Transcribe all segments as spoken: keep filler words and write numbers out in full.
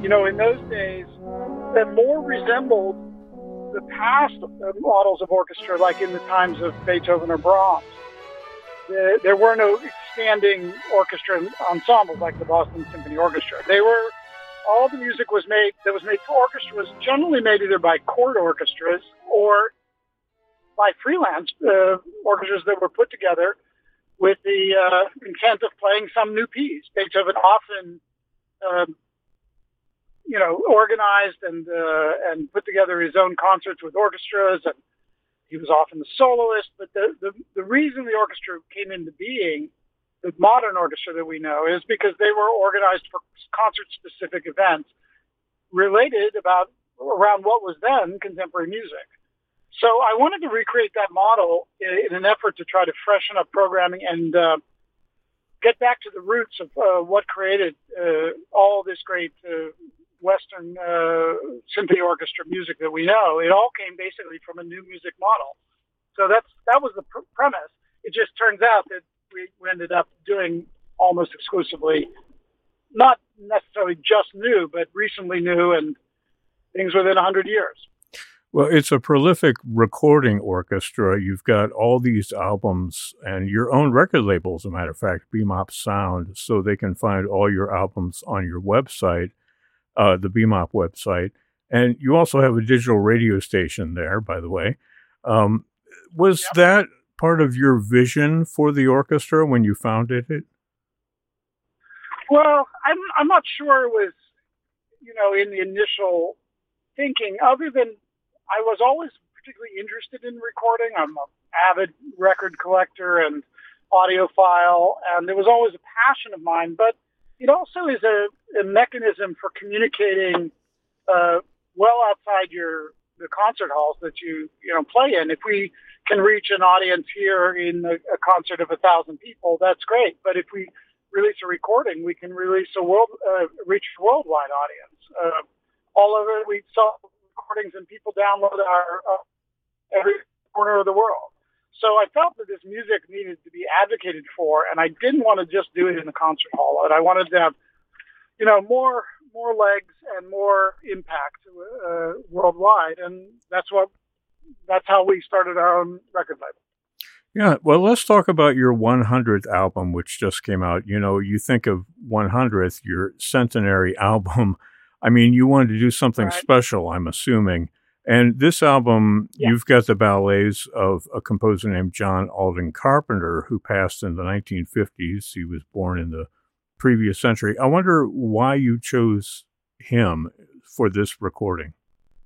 you know, in those days, that more resembled the past models of orchestra, like in the times of Beethoven or Brahms. The, there were no standing orchestra ensembles like the Boston Symphony Orchestra. They were, all the music was made, that was made for orchestra was generally made either by court orchestras or by freelance uh, orchestras that were put together with the uh, intent of playing some new piece. Beethoven often, um, you know, organized and uh, and put together his own concerts with orchestras, and he was often the soloist. But the, the, the reason the orchestra came into being, the modern orchestra that we know, is because they were organized for concert-specific events related about around what was then contemporary music. So I wanted to recreate that model in, in an effort to try to freshen up programming and uh, get back to the roots of uh, what created uh, all this great uh, Western uh, symphony orchestra music that we know. It all came basically from a new music model. So that's that was the pr- premise. It just turns out that we, we ended up doing almost exclusively, not necessarily just new, but recently new and things within one hundred years. Well, it's a prolific recording orchestra. You've got all these albums and your own record label, as a matter of fact, Bemop Sound, so they can find all your albums on your website, uh, the Bemop website. And you also have a digital radio station there, by the way. Um, was yep. that part of your vision for the orchestra when you founded it? Well, I'm I'm not sure it was, you know, in the initial thinking, other than I was always particularly interested in recording. I'm an avid record collector and audiophile, and it was always a passion of mine. But it also is a, a mechanism for communicating uh, well outside your the concert halls that you you know play in. If we can reach an audience here in a, a concert of a thousand people, that's great. But if we release a recording, we can release a world uh, reach a worldwide audience. Uh, all over, we saw recordings and people download our uh, every corner of the world. So I felt that this music needed to be advocated for, and I didn't want to just do it in the concert hall. And I wanted to have, you know, more more legs and more impact uh, worldwide, and that's what that's how we started our own record label. Yeah, well, let's talk about your one hundredth album, which just came out. You know, you think of one hundredth, your centenary album. I mean, you wanted to do something right. special, I'm assuming. And this album, yeah. you've got the ballets of a composer named John Alden Carpenter, who passed in the nineteen fifties. He was born in the previous century. I wonder why you chose him for this recording.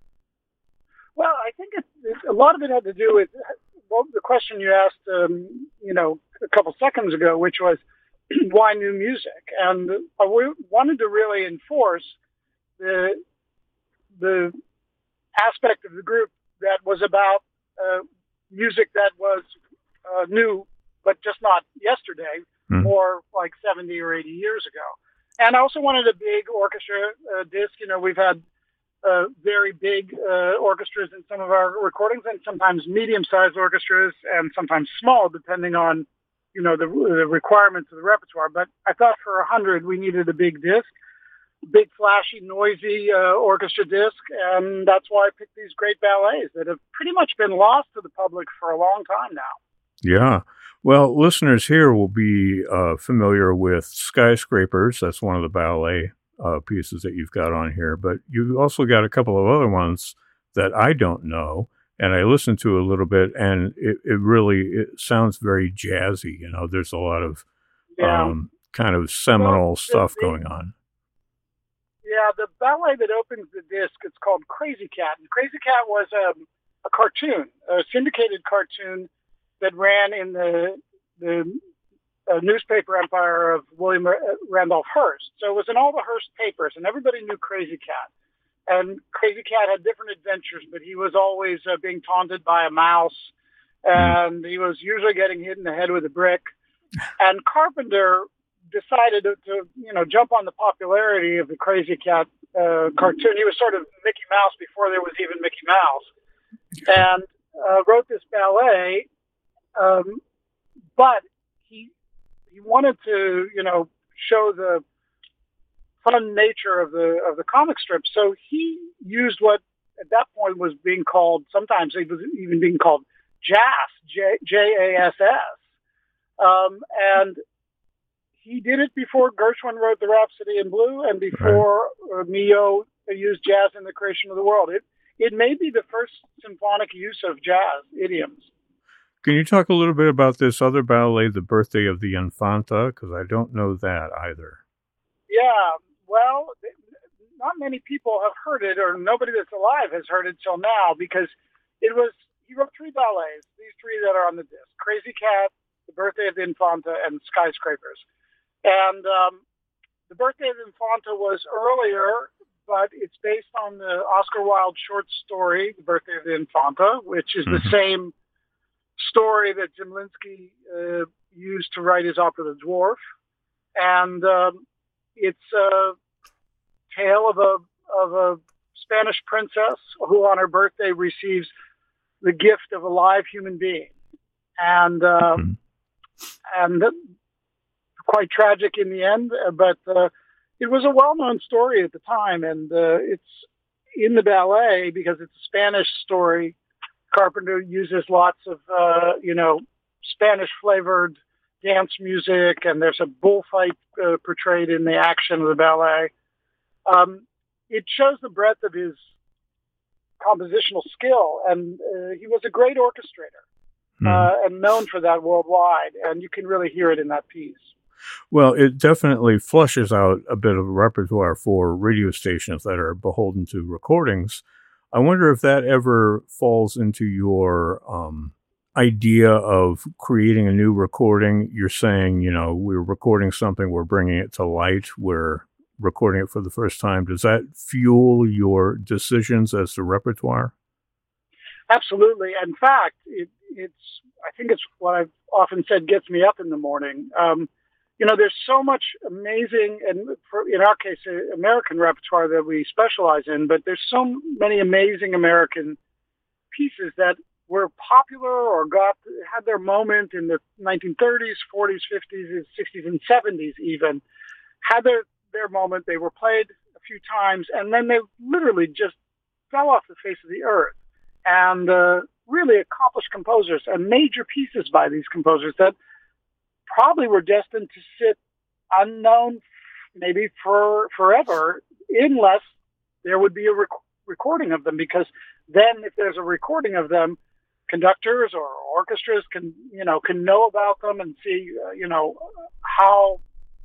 Well, I think it, it, a lot of it had to do with well, the question you asked, um, you know, a couple seconds ago, which was why new music? And I w- wanted to really enforce the the aspect of the group that was about uh, music that was uh, new, but just not yesterday, mm. more like seventy or eighty years ago. And I also wanted a big orchestra uh, disc. You know, we've had uh, very big uh, orchestras in some of our recordings, and sometimes medium-sized orchestras, and sometimes small, depending on, you know, the, the requirements of the repertoire. But I thought for a hundred, we needed a big disc. Big, flashy, noisy uh, orchestra disc, and that's why I picked these great ballets that have pretty much been lost to the public for a long time now. Yeah. Well, listeners here will be uh, familiar with Skyscrapers. That's one of the ballet uh, pieces that you've got on here, but you've also got a couple of other ones that I don't know, and I listened to a little bit, and it, it really it sounds very jazzy. You know, there's a lot of yeah. um, kind of seminal well, stuff the, going on. Yeah, the ballet that opens the disc, it's called Crazy Cat. And Crazy Cat was um, a cartoon, a syndicated cartoon that ran in the the uh, newspaper empire of William Randolph Hearst. So it was in all the Hearst papers, and everybody knew Crazy Cat. And Crazy Cat had different adventures, but he was always uh, being taunted by a mouse, and he was usually getting hit in the head with a brick. And Carpenter decided to, to, you know, jump on the popularity of the Crazy Cat uh, cartoon. He was sort of Mickey Mouse before there was even Mickey Mouse, and uh, wrote this ballet. Um, but he he wanted to, you know, show the fun nature of the of the comic strip. So he used what at that point was being called, sometimes it was even being called jazz, J J A S S, um, and he did it before Gershwin wrote the Rhapsody in Blue, and before right. uh, Mio used jazz in the creation of the world. It it may be the first symphonic use of jazz idioms. Can you talk a little bit about this other ballet, The Birthday of the Infanta? Because I don't know that either. Yeah, well, not many people have heard it, or nobody that's alive has heard it till now, because it was, he wrote three ballets, these three that are on the disc: Crazy Cat, The Birthday of the Infanta, and Skyscrapers. And um, The Birthday of the Infanta was earlier, but it's based on the Oscar Wilde short story, The Birthday of the Infanta, which is mm-hmm. the same story that Zemlinsky uh, used to write his opera, The Dwarf. And um, it's a tale of a of a Spanish princess who, on her birthday, receives the gift of a live human being, and uh, mm-hmm. and quite tragic in the end. But uh, it was a well-known story at the time, and uh, it's in the ballet because it's a Spanish story. Carpenter uses lots of uh, you know Spanish-flavored dance music, and there's a bullfight uh, portrayed in the action of the ballet. Um, it shows the breadth of his compositional skill, and uh, he was a great orchestrator mm. uh, and known for that worldwide, and you can really hear it in that piece. Well, it definitely flushes out a bit of a repertoire for radio stations that are beholden to recordings. I wonder if that ever falls into your um, idea of creating a new recording. You're saying, you know, we're recording something, we're bringing it to light, we're recording it for the first time. Does that fuel your decisions as to repertoire? Absolutely. In fact, it, it's, I think it's what I've often said gets me up in the morning. Um, you know, there's so much amazing, and for, in our case, uh, American repertoire that we specialize in, but there's so many amazing American pieces that were popular or got had their moment in the nineteen thirties, forties, fifties, sixties, and seventies even, had their, their moment. They were played a few times, and then they literally just fell off the face of the earth. And uh, really accomplished composers and major pieces by these composers that probably were destined to sit unknown maybe for forever, unless there would be a rec- recording of them. Because then if there's a recording of them, conductors or orchestras can, you know, can know about them and see, uh, you know, how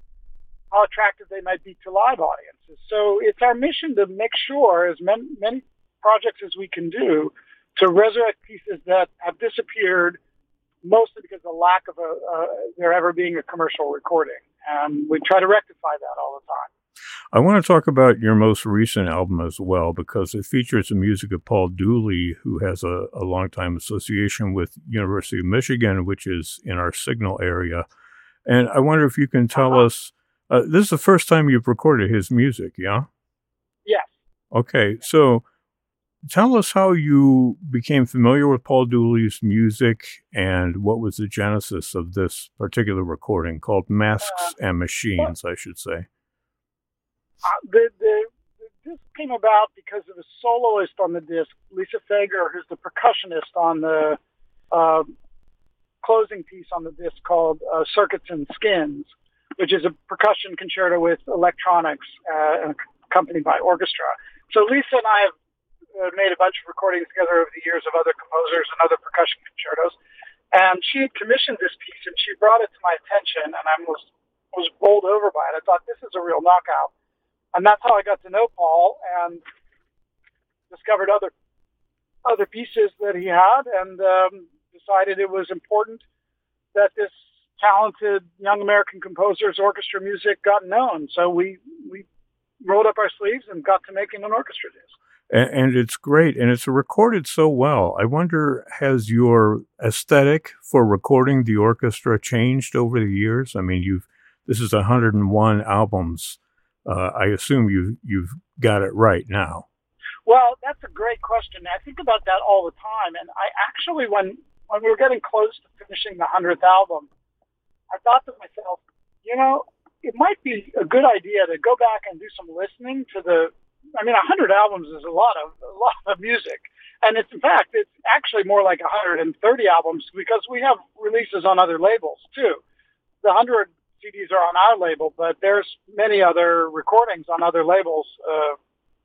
how attractive they might be to live audiences. So it's our mission to make sure, as many, many projects as we can do, to resurrect pieces that have disappeared, mostly because of the lack of a, uh, there ever being a commercial recording. And we try to rectify that all the time. I want to talk about your most recent album as well, because it features the music of Paul Dooley, who has a, a longtime association with University of Michigan, which is in our Signal area. And I wonder if you can tell uh-huh. us, uh, this is the first time you've recorded his music, yeah? Yes. Okay, so tell us how you became familiar with Paul Dooley's music and what was the genesis of this particular recording called Masks uh, and Machines, I should say. Uh, the, the, the disc came about because of a soloist on the disc, Lisa Fager, who's the percussionist on the uh, closing piece on the disc called uh, Circuits and Skins, which is a percussion concerto with electronics uh, and accompanied by orchestra. So Lisa and I have uh, made a bunch of recordings together over the years of other composers and other percussion concertos. And she had commissioned this piece, and she brought it to my attention, and I was, was bowled over by it. I thought, this is a real knockout. And that's how I got to know Paul and discovered other other pieces that he had, and um, decided it was important that this talented young American composer's orchestra music got known. So we we rolled up our sleeves and got to making an orchestra disc. And, and it's great, and it's recorded so well. I wonder, has your aesthetic for recording the orchestra changed over the years? I mean, you've this is one hundred one albums. Uh, I assume you've, you've got it right now. Well, that's a great question. I think about that all the time. And I actually, when, when we were getting close to finishing the hundredth album, I thought to myself, you know, it might be a good idea to go back and do some listening to the. I mean, a hundred albums is a lot of a lot of music, and it's in fact it's actually more like a hundred and thirty albums because we have releases on other labels too. The hundred C Ds are on our label, but there's many other recordings on other labels. Uh,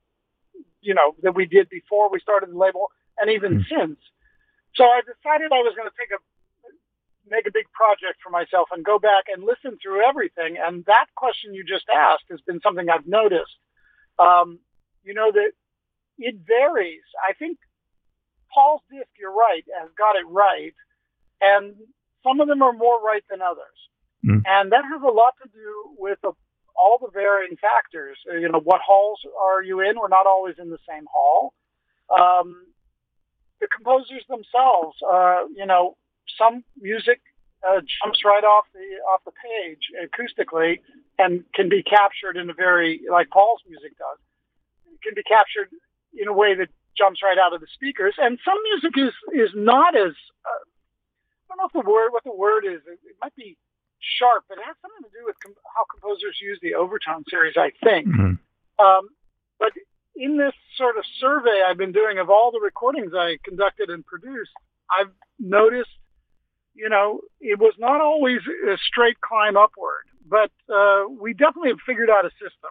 you know that we did before we started the label, and even mm-hmm. since. So I decided I was going to take a make a big project for myself and go back and listen through everything. And that question you just asked has been something I've noticed. Um, you know, that it varies. I think Paul's disc, you're right, has got it right. And some of them are more right than others. Mm. And that has a lot to do with uh, all the varying factors. Uh, you know, what halls are you in? We're not always in the same hall. Um, the composers themselves, uh, you know, some music uh, jumps right off the off the page acoustically and can be captured in a very, like Paul's music does, it can be captured in a way that jumps right out of the speakers. And some music is is not as uh, I don't know if the word what the word is. It, it might be sharp, but it has something to do with com- how composers use the overtone series, I think. Mm-hmm. Um, but in this sort of survey I've been doing of all the recordings I conducted and produced, I've noticed, you know, it was not always a straight climb upward, but uh, we definitely have figured out a system.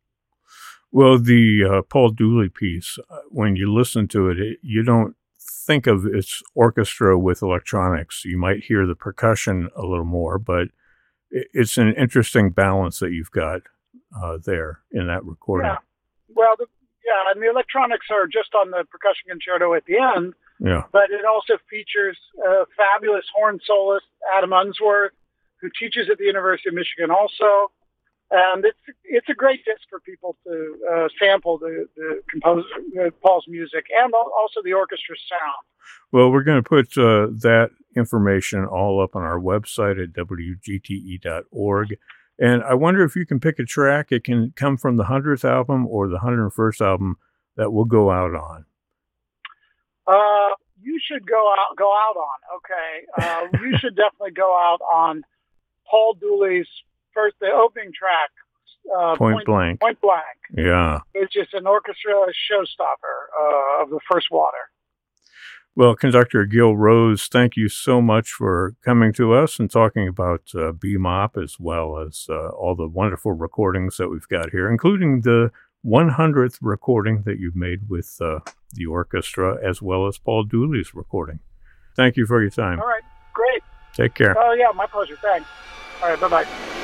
Well, the uh, Paul Dooley piece, uh, when you listen to it, it, you don't think of its orchestra with electronics. You might hear the percussion a little more, but it, it's an interesting balance that you've got uh, there in that recording. Yeah. Well, the, yeah, and the electronics are just on the percussion concerto at the end. Yeah. But it also features a fabulous horn soloist, Adam Unsworth, who teaches at the University of Michigan also. And it's it's a great disc for people to uh, sample the, the composer, uh, Paul's music, and also the orchestra's sound. Well, we're going to put uh, that information all up on our website at w g t e dot org. And I wonder if you can pick a track. It can come from the hundredth album or the one hundred first album that we'll go out on. Uh, you should go out, go out on, okay. Uh, you should definitely go out on Paul Dooley's first, the opening track, uh, Point, Point Blank. Point Blank. Yeah. It's just an orchestra showstopper uh, of the first water. Well, Conductor Gil Rose, thank you so much for coming to us and talking about uh, B M O P as well as uh, all the wonderful recordings that we've got here, including the one hundredth recording that you've made with uh, the orchestra, as well as Paul Dooley's recording. Thank you for your time. All right, great. Take care. Oh, yeah, my pleasure. Thanks. All right, bye-bye.